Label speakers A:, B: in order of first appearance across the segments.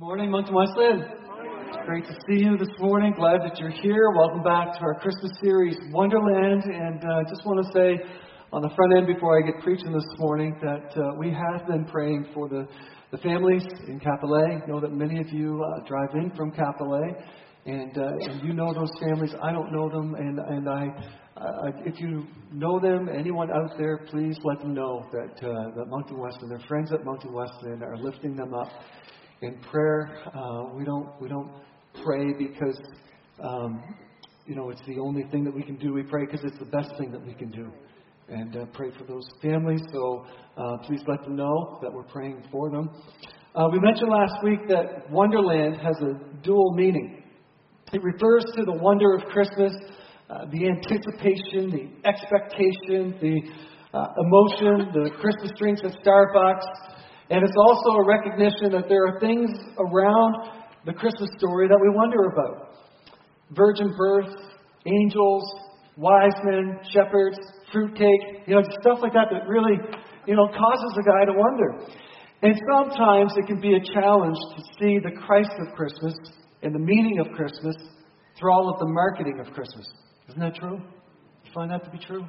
A: Morning, Moncton Wesleyan. It's great to see you this morning. Glad that you're here. Welcome back to our Christmas series, Wonderland. And I just want to say on the front end before I get preaching this morning that we have been praying for the families in Capillet. I know that many of you drive in from Capillet, and you know those families. I don't know them, and if you know them, anyone out there, please let them know that Moncton Wesleyan, their friends at Moncton Wesleyan, are lifting them up in prayer. We don't pray because it's the only thing that we can do. We pray because it's the best thing that we can do, and pray for those families. So please let them know that we're praying for them. We mentioned last week that Wonderland has a dual meaning. It refers to the wonder of Christmas, the anticipation, the expectation, the emotion, the Christmas drinks at Starbucks. And it's also a recognition that there are things around the Christmas story that we wonder about. Virgin birth, angels, wise men, shepherds, fruitcake, stuff like that really, causes a guy to wonder. And sometimes it can be a challenge to see the Christ of Christmas and the meaning of Christmas through all of the marketing of Christmas. Isn't that true? You find that to be true?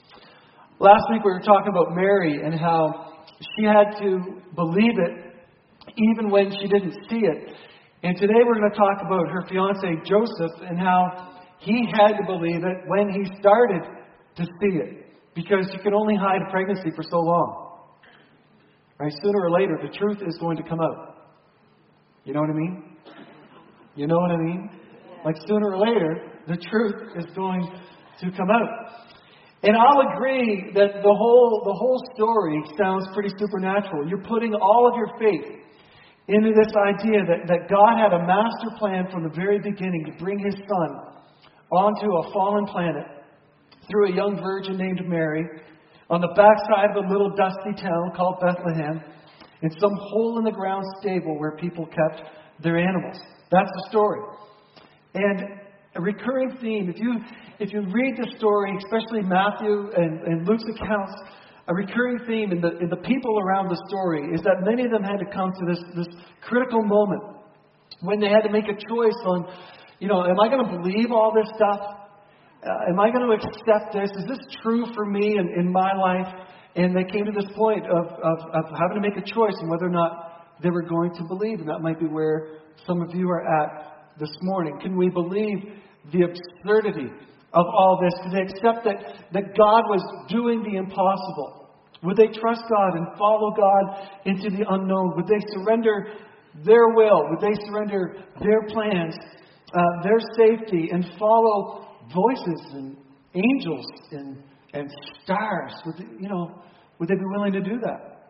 A: Last week we were talking about Mary and how she had to believe it even when she didn't see it. And today we're going to talk about her fiancé Joseph and how he had to believe it when he started to see it. Because you can only hide a pregnancy for so long. Right? Sooner or later, the truth is going to come out. You know what I mean? You know what I mean? Like sooner or later, the truth is going to come out. And I'll agree that the whole story sounds pretty supernatural. You're putting all of your faith into this idea that God had a master plan from the very beginning to bring His Son onto a fallen planet through a young virgin named Mary on the backside of a little dusty town called Bethlehem in some hole-in-the-ground stable where people kept their animals. That's the story. And a recurring theme, if you read the story, especially Matthew and Luke's accounts, a recurring theme in the people around the story is that many of them had to come to this critical moment when they had to make a choice on, am I going to believe all this stuff? Am I going to accept this? Is this true for me in my life? And they came to this point of having to make a choice on whether or not they were going to believe. And that might be where some of you are at this morning. Can we believe the absurdity of all this? Did they accept that God was doing the impossible? Would they trust God and follow God into the unknown? Would they surrender their will? Would they surrender their plans, their safety, and follow voices and angels and stars? Would they be willing to do that?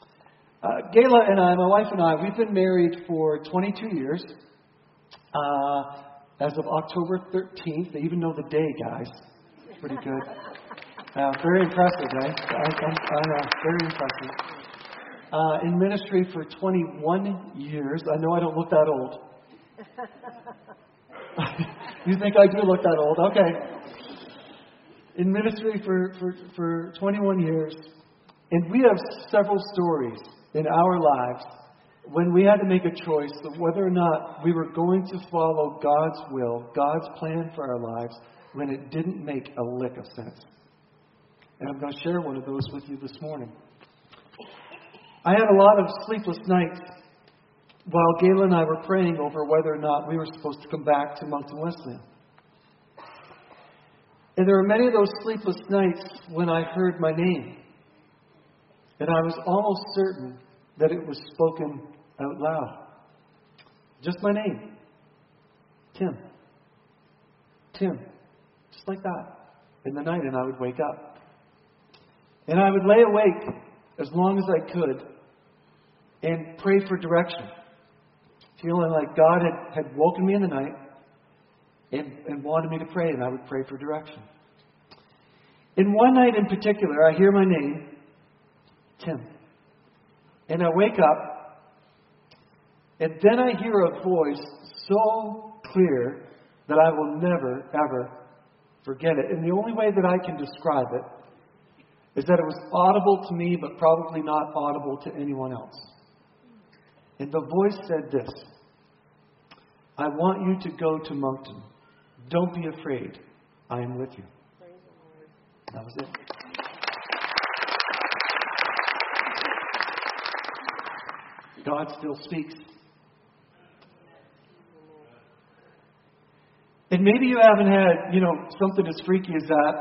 A: Gayla and I, my wife and I, we've been married for 22 years. As of October 13th, they even know the day, guys. Pretty good. Very impressive, guys. I know, very impressive. In ministry for 21 years. I know I don't look that old. You think I do look that old? Okay. In ministry for 21 years. And we have several stories in our lives when we had to make a choice of whether or not we were going to follow God's will, God's plan for our lives, when it didn't make a lick of sense. And I'm going to share one of those with you this morning. I had a lot of sleepless nights while Gayla and I were praying over whether or not we were supposed to come back to Moncton Wesleyan. And there were many of those sleepless nights when I heard my name. And I was almost certain that it was spoken out loud. Just my name. Tim. Tim. Just like that. In the night, and I would wake up. And I would lay awake as long as I could and pray for direction. Feeling like God had woken me in the night and wanted me to pray, and I would pray for direction. In one night in particular, I hear my name, Tim. And I wake up, and then I hear a voice so clear that I will never, ever forget it. And the only way that I can describe it is that it was audible to me, but probably not audible to anyone else. And the voice said this, I want you to go to Moncton. Don't be afraid. I am with you. That was it. God still speaks. And maybe you haven't had, something as freaky as that.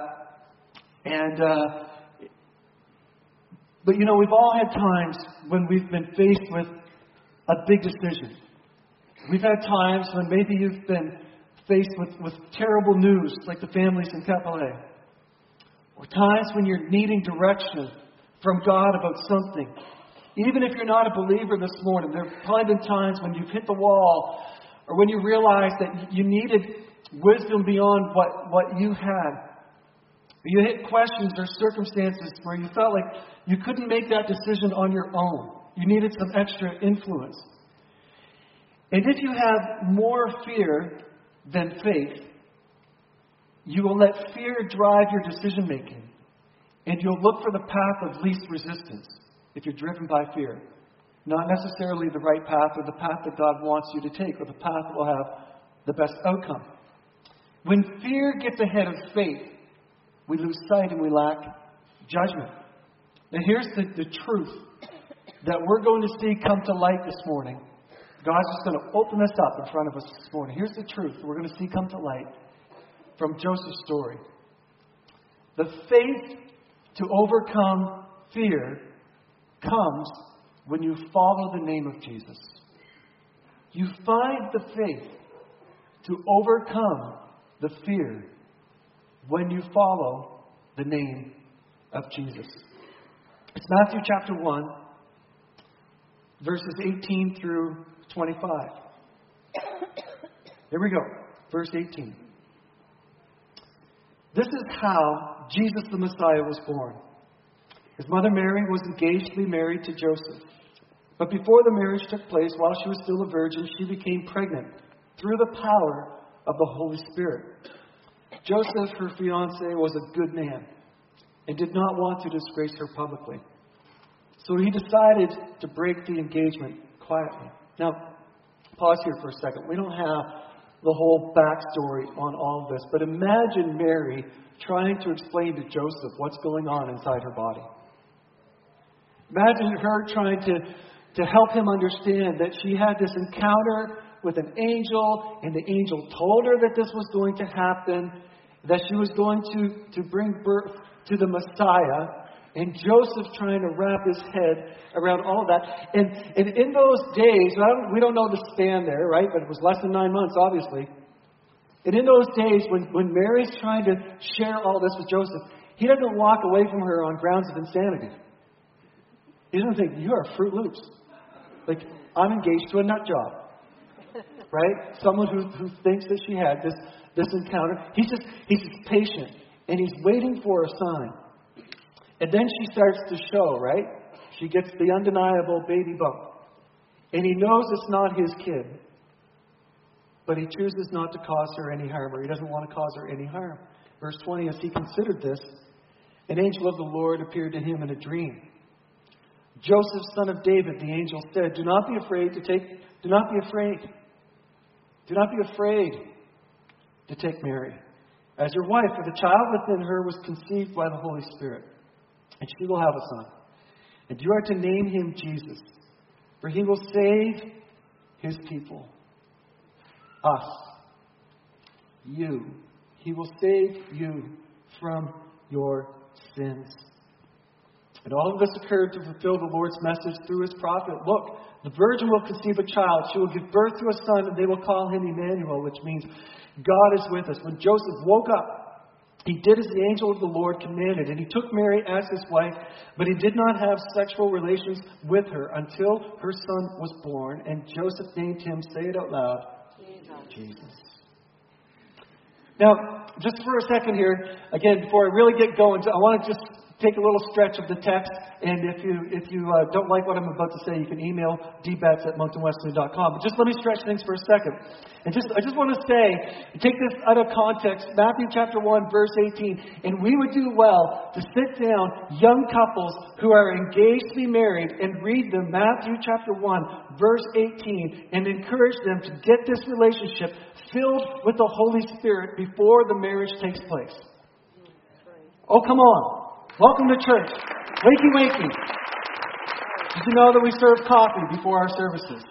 A: But we've all had times when we've been faced with a big decision. We've had times when maybe you've been faced with terrible news, like the families in Kapolei. Or times when you're needing direction from God about something. Even if you're not a believer this morning, there have probably been times when you've hit the wall, or when you realized that you needed wisdom beyond what you had. You hit questions or circumstances where you felt like you couldn't make that decision on your own. You needed some extra influence. And if you have more fear than faith, you will let fear drive your decision making. And you'll look for the path of least resistance if you're driven by fear. Not necessarily the right path or the path that God wants you to take or the path that will have the best outcome. When fear gets ahead of faith, we lose sight and we lack judgment. Now here's the truth that we're going to see come to light this morning. God's just going to open this up in front of us this morning. Here's the truth we're going to see come to light from Joseph's story. The faith to overcome fear comes when you follow the name of Jesus. You find the faith to overcome the fear when you follow the name of Jesus. It's Matthew chapter 1, verses 18 through 25. Here we go. Verse 18. This is how Jesus the Messiah was born. His mother Mary was engaged to be married to Joseph. But before the marriage took place, while she was still a virgin, she became pregnant through the power of the Holy Spirit. Joseph, her fiancé, was a good man and did not want to disgrace her publicly. So he decided to break the engagement quietly. Now, pause here for a second. We don't have the whole backstory on all of this, but imagine Mary trying to explain to Joseph what's going on inside her body. Imagine her trying to help him understand that she had this encounter with an angel, and the angel told her that this was going to happen, that she was going to bring birth to the Messiah, and Joseph trying to wrap his head around all of that. And in those days, we don't know the span there, right? But it was less than 9 months, obviously. And in those days, when Mary's trying to share all this with Joseph, he doesn't walk away from her on grounds of insanity. He doesn't think, you are Fruit Loops. Like, I'm engaged to a nut job. Right? Someone who thinks that she had this encounter. He's just patient. And he's waiting for a sign. And then she starts to show, right? She gets the undeniable baby bump. And he knows it's not his kid. But he chooses not to cause her any harm, or he doesn't want to cause her any harm. Verse 20, as he considered this, an angel of the Lord appeared to him in a dream. Joseph, son of David, the angel said, do not be afraid to take Mary as your wife, for the child within her was conceived by the Holy Spirit. And she will have a son. And you are to name him Jesus, for he will save his people. Us. You. He will save you from your sins. And all of this occurred to fulfill the Lord's message through his prophet. Look, the virgin will conceive a child. She will give birth to a son, and they will call him Emmanuel, which means God is with us. When Joseph woke up, he did as the angel of the Lord commanded, and he took Mary as his wife, but he did not have sexual relations with her until her son was born, and Joseph named him, say it out loud, Jesus. Now, just for a second here, again, before I really get going, I want to just take a little stretch of the text, and if you don't like what I'm about to say, you can email dbats@mountainwesleyan.com. But just let me stretch things for a second. And I just want to say, take this out of context, Matthew chapter 1, verse 18, and we would do well to sit down, young couples who are engaged to be married, and read them Matthew chapter 1, verse 18, and encourage them to get this relationship filled with the Holy Spirit before the marriage takes place. Oh, come on. Welcome to church. Wakey, wakey. Did you know that we serve coffee before our services?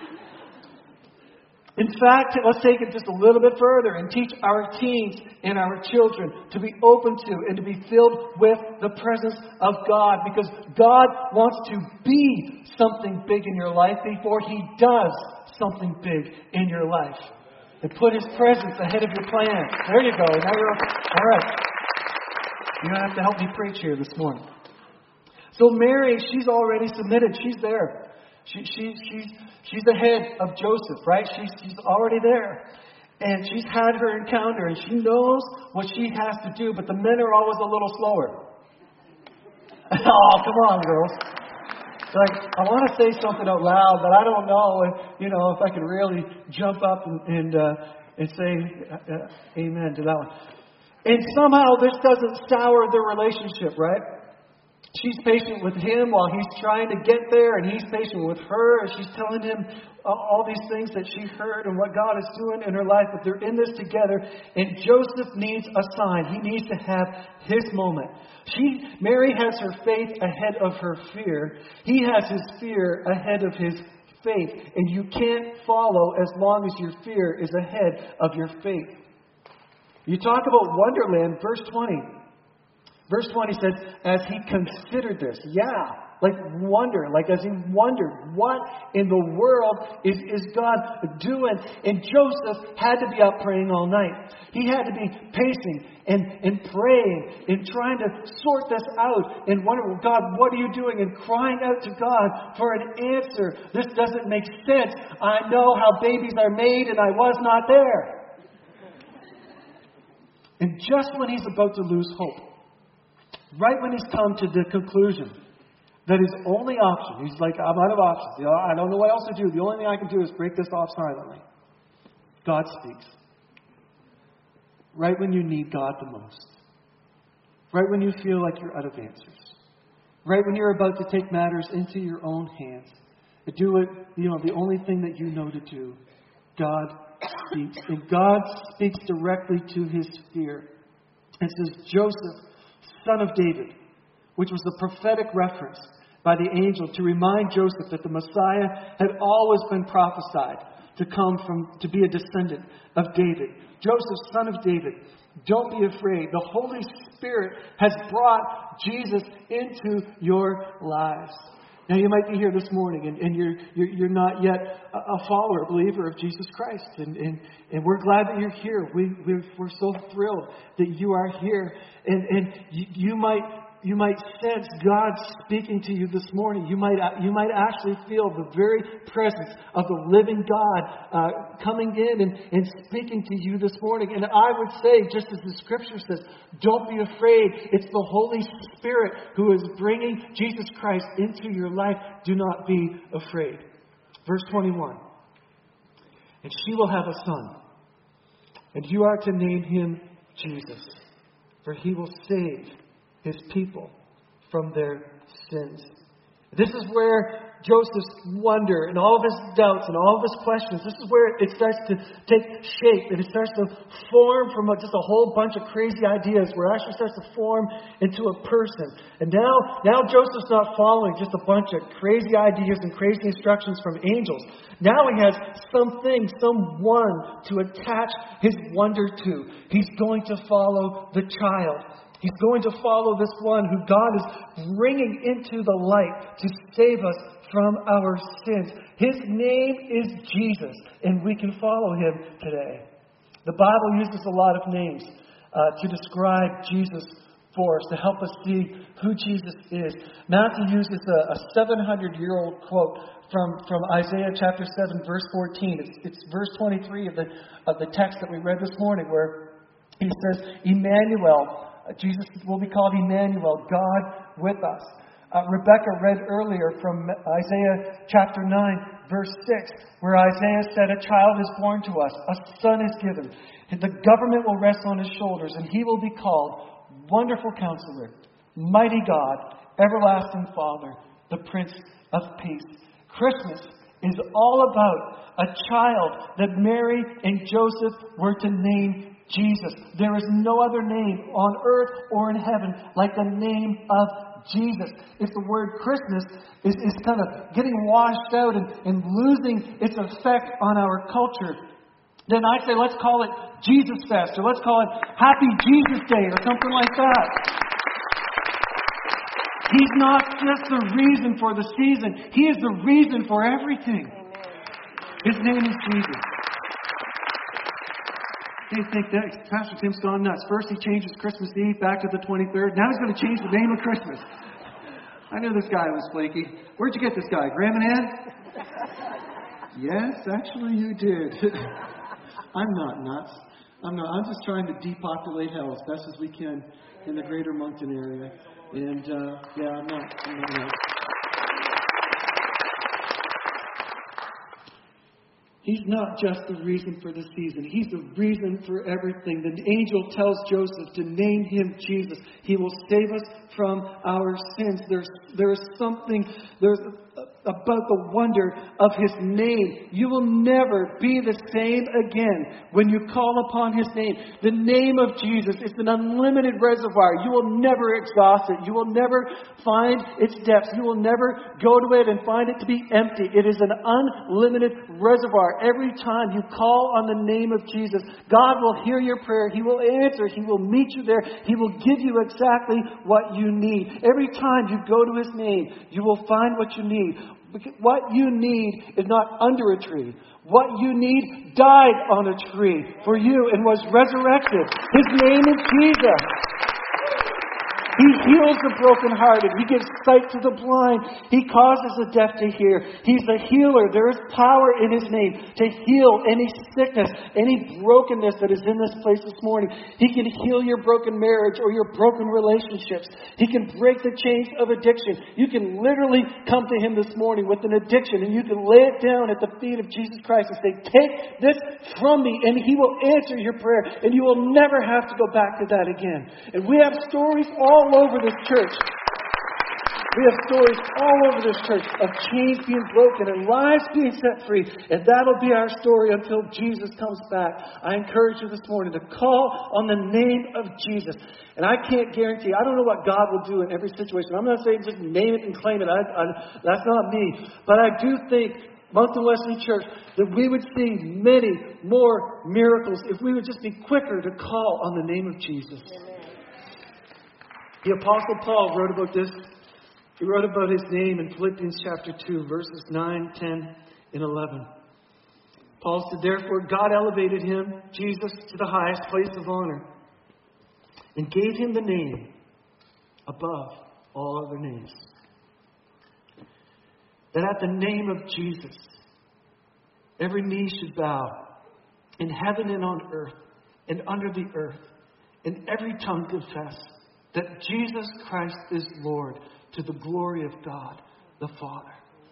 A: In fact, let's take it just a little bit further and teach our teens and our children to be open to and to be filled with the presence of God, because God wants to be something big in your life before He does something big in your life. And put His presence ahead of your plans. There you go. Now you're all right. You don't have to help me preach here this morning. So Mary, she's already submitted. She's there. She's ahead of Joseph, right? She's already there. And she's had her encounter, and she knows what she has to do, but the men are always a little slower. Oh, come on, girls. Like, I want to say something out loud, but I don't know if I can really jump up and say amen to that one. And somehow this doesn't sour their relationship, right? She's patient with him while he's trying to get there, and he's patient with her, and she's telling him all these things that she heard and what God is doing in her life, but they're in this together, and Joseph needs a sign. He needs to have his moment. Mary has her faith ahead of her fear. He has his fear ahead of his faith, and you can't follow as long as your fear is ahead of your faith. You talk about Wonderland, verse 20. Verse 20 says, as he considered this. Yeah, like wonder. Like as he wondered, what in the world is God doing? And Joseph had to be up praying all night. He had to be pacing and praying and trying to sort this out and wondering, God, what are you doing? And crying out to God for an answer. This doesn't make sense. I know how babies are made, and I was not there. And just when he's about to lose hope, right when he's come to the conclusion that his only option, he's like, I'm out of options. I don't know what else to do. The only thing I can do is break this off silently. God speaks. Right when you need God the most. Right when you feel like you're out of answers. Right when you're about to take matters into your own hands. To do it, the only thing that you know to do. God speaks. And God speaks directly to his fear. It says, Joseph, son of David, which was the prophetic reference by the angel to remind Joseph that the Messiah had always been prophesied to be a descendant of David. Joseph, son of David, don't be afraid. The Holy Spirit has brought Jesus into your lives. Now, you might be here this morning and you're not yet a follower, a believer of Jesus Christ. And we're glad that you're here. We're so thrilled that you are here. And you might sense God speaking to you this morning. You might actually feel the very presence of the living God coming in and speaking to you this morning. And I would say, just as the Scripture says, don't be afraid. It's the Holy Spirit who is bringing Jesus Christ into your life. Do not be afraid. Verse 21. And she will have a son, and you are to name him Jesus, for he will save his people from their sins. This is where Joseph's wonder and all of his doubts and all of his questions, this is where it starts to take shape, and it starts to form from just a whole bunch of crazy ideas, where it actually starts to form into a person. And now Joseph's not following just a bunch of crazy ideas and crazy instructions from angels. Now he has someone to attach his wonder to. He's going to follow the child. He's going to follow this one who God is bringing into the light to save us from our sins. His name is Jesus, and we can follow him today. The Bible uses a lot of names to describe Jesus for us, to help us see who Jesus is. Matthew uses a 700-year-old quote from Isaiah chapter 7, verse 14. It's verse 23 of the text that we read this morning, where he says, Emmanuel, Jesus will be called Emmanuel, God with us. Rebecca read earlier from Isaiah chapter 9, verse 6, where Isaiah said, "A child is born to us, a son is given. The government will rest on his shoulders, and he will be called Wonderful Counselor, Mighty God, Everlasting Father, the Prince of Peace." Christmas is all about a child that Mary and Joseph were to name Jesus. There is no other name on earth or in heaven like the name of Jesus. If the word Christmas is kind of getting washed out and losing its effect on our culture, then I say let's call it Jesus Fest, or let's call it Happy Jesus Day, or something like that. He's not just the reason for the season. He is the reason for everything. His name is Jesus. They think that Pastor Tim's gone nuts. First he changes Christmas Eve back to the 23rd. Now he's going to change the name of Christmas. I knew this guy was flaky. Where'd you get this guy? Graham and Ann? Yes, actually you did. I'm not nuts. I'm just trying to depopulate hell as best as we can in the greater Moncton area. And, I'm not nuts. He's not just the reason for the season. He's the reason for everything. The angel tells Joseph to name him Jesus. He will save us from our sins. There is something about the wonder of his name. You will never be the same again when you call upon his name. The name of Jesus is an unlimited reservoir. You will never exhaust it. You will never find its depths. You will never go to it and find it to be empty. It is an unlimited reservoir. Every time you call on the name of Jesus, God will hear your prayer. He will answer. He will meet you there. He will give you exactly what you need. Every time you go to his name, you will find what you need. What you need is not under a tree. What you need died on a tree for you and was resurrected. His name is Jesus. He heals the brokenhearted. He gives sight to the blind. He causes the deaf to hear. He's a healer. There is power in his name to heal any sickness, any brokenness that is in this place this morning. He can heal your broken marriage or your broken relationships. He can break the chains of addiction. You can literally come to him this morning with an addiction, and you can lay it down at the feet of Jesus Christ and say, "Take this from me," and he will answer your prayer, and you will never have to go back to that again. And we have stories all over this church. We have stories all over this church of chains being broken and lives being set free. And that'll be our story until Jesus comes back. I encourage you this morning to call on the name of Jesus. And I can't guarantee, I don't know what God will do in every situation. I'm not saying just name it and claim it. That's not me. But I do think, Moncton Wesley Church, that we would see many more miracles if we would just be quicker to call on the name of Jesus. Amen. The Apostle Paul wrote about this. He wrote about his name in Philippians chapter 2, verses 9, 10, and 11. Paul said, "Therefore God elevated him, Jesus, to the highest place of honor and gave him the name above all other names. That at the name of Jesus, every knee should bow in heaven and on earth and under the earth, and every tongue confess that Jesus Christ is Lord, to the glory of God the Father."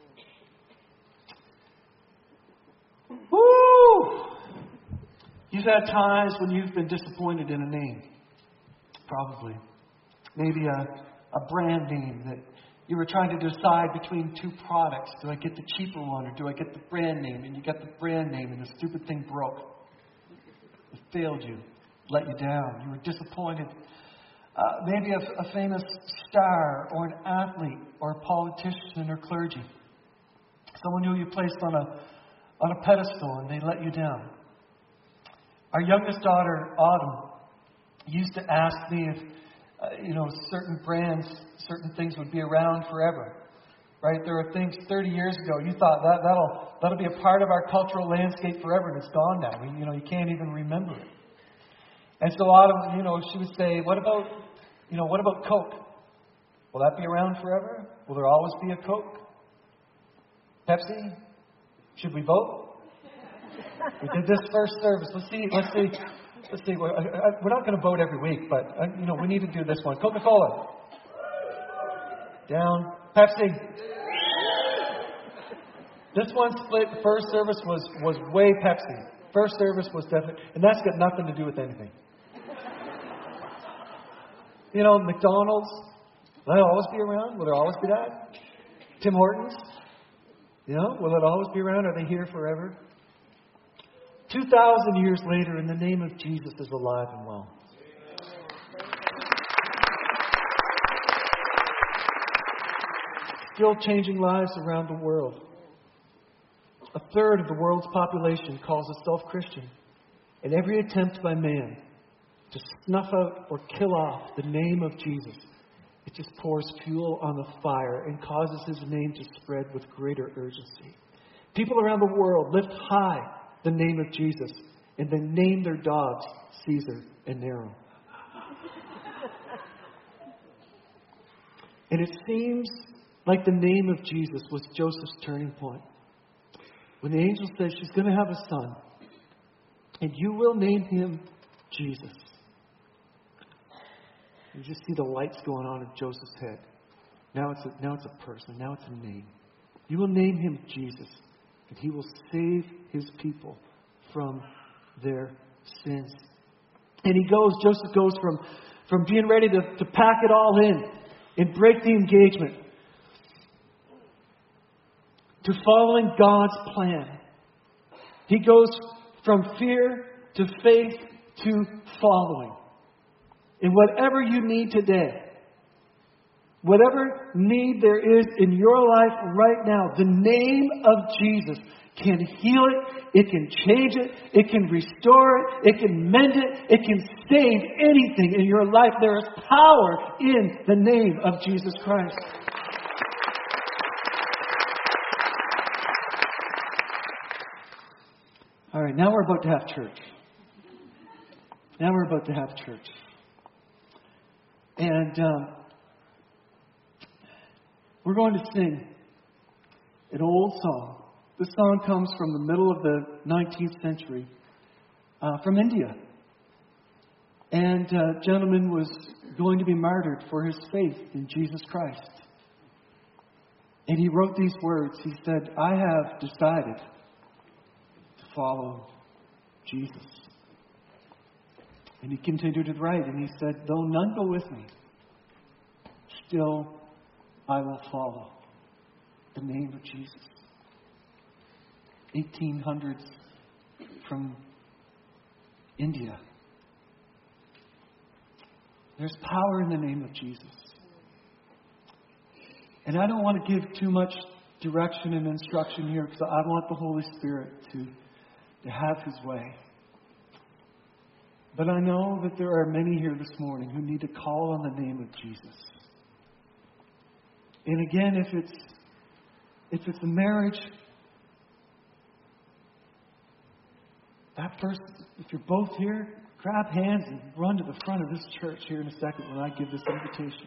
A: Woo! You've had times when you've been disappointed in a name. Probably. Maybe a brand name that you were trying to decide between two products. Do I get the cheaper one or do I get the brand name? And you got the brand name and the stupid thing broke. It failed you. Let you down. You were disappointed. Maybe a famous star or an athlete or a politician or clergy. Someone who you placed on a pedestal and they let you down. Our youngest daughter, Autumn, used to ask me if, certain brands, certain things would be around forever. Right? There are things 30 years ago you thought that'll be a part of our cultural landscape forever, and it's gone now. You can't even remember it. And so Autumn, she would say, what about Coke? Will that be around forever? Will there always be a Coke? Pepsi? Should we vote? We did this first service. Let's see let's see, we're not going to vote every week, but, we need to do this one. Coca-Cola. Down. Pepsi. This one split. The first service was way Pepsi. First service was definitely, and that's got nothing to do with anything. McDonald's, will it always be around? Will there always be that? Tim Hortons, will it always be around? Are they here forever? 2,000 years later, in the name of Jesus is alive and well. Still changing lives around the world. A third of the world's population calls itself Christian. And every attempt by man to snuff out or kill off the name of Jesus, it just pours fuel on the fire and causes his name to spread with greater urgency. People around the world lift high the name of Jesus and then name their dogs Caesar and Nero. And it seems like the name of Jesus was Joseph's turning point. When the angel says she's going to have a son, and you will name him Jesus. You just see the lights going on in Joseph's head. Now it's a person. Now it's a name. You will name him Jesus, and he will save his people from their sins. And Joseph goes from being ready to pack it all in and break the engagement to following God's plan. He goes from fear to faith to following. And whatever you need today, whatever need there is in your life right now, the name of Jesus can heal it, it can change it, it can restore it, it can mend it, it can save anything in your life. There is power in the name of Jesus Christ. All right, now we're about to have church. And we're going to sing an old song. This song comes from the middle of the 19th century from India. And a gentleman was going to be martyred for his faith in Jesus Christ. And he wrote these words. He said, I have decided to follow Jesus. And he continued to write, and he said, though none go with me, still I will follow the name of Jesus. 1800s from India. There's power in the name of Jesus. And I don't want to give too much direction and instruction here because I want the Holy Spirit to have his way. But I know that there are many here this morning who need to call on the name of Jesus. And again, if it's a marriage, that first, if you're both here, grab hands and run to the front of this church here in a second when I give this invitation.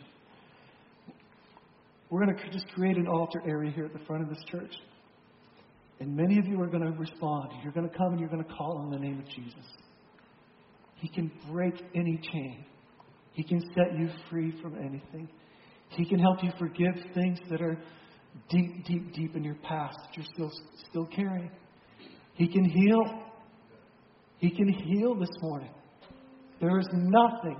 A: We're going to just create an altar area here at the front of this church. And many of you are going to respond. You're going to come and you're going to call on the name of Jesus. He can break any chain. He can set you free from anything. He can help you forgive things that are deep, deep, deep in your past that you're still carrying. He can heal. He can heal this morning. There is nothing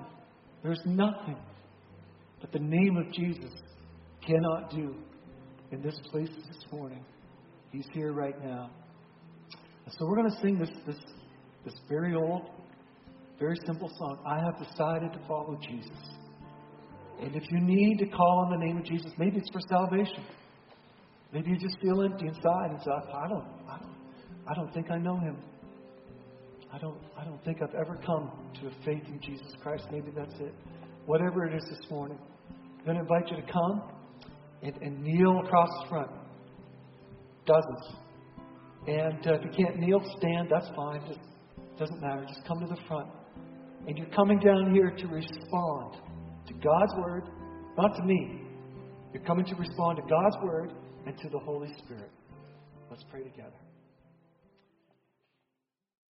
A: that the name of Jesus cannot do in this place this morning. He's here right now. And so we're going to sing this very old, very simple song. I have decided to follow Jesus. And if you need to call on the name of Jesus, maybe it's for salvation. Maybe you just feel empty inside and say, I don't think I know him. I don't think I've ever come to a faith in Jesus Christ. Maybe that's it. Whatever it is this morning, I'm going to invite you to come and kneel across the front. Dozens. And if you can't kneel, stand. That's fine. It doesn't matter. Just come to the front. And you're coming down here to respond to God's Word, not to me. You're coming to respond to God's Word and to the Holy Spirit. Let's pray together.